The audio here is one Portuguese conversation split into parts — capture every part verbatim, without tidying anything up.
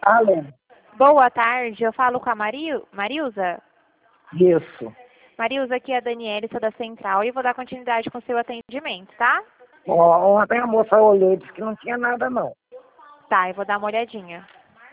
Allen. Boa tarde, eu falo com a Maril, Marilza. Isso. Marilza, aqui é a Daniela, sou da Central e vou dar continuidade com o seu atendimento, tá? Ó, ontem a moça olhou e disse que não tinha nada, não. Tá, eu vou dar uma olhadinha.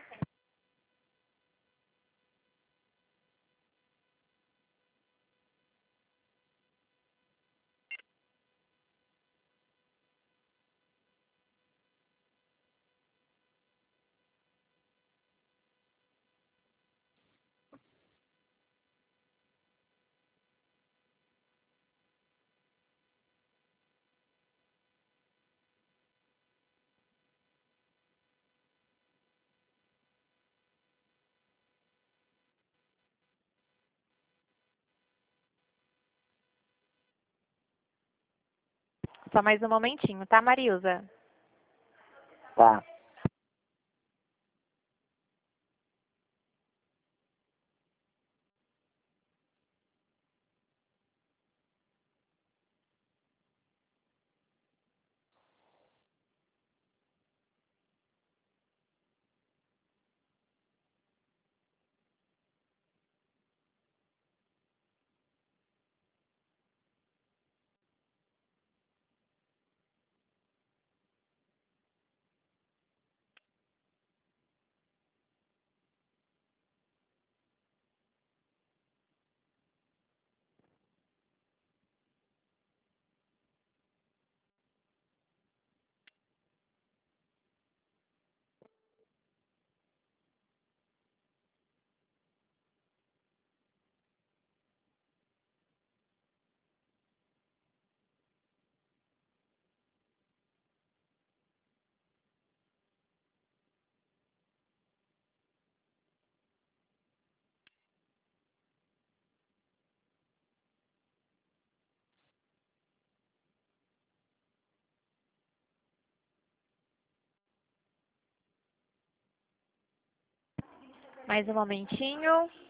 Só mais um momentinho, tá, Marilza? Tá. Mais um momentinho.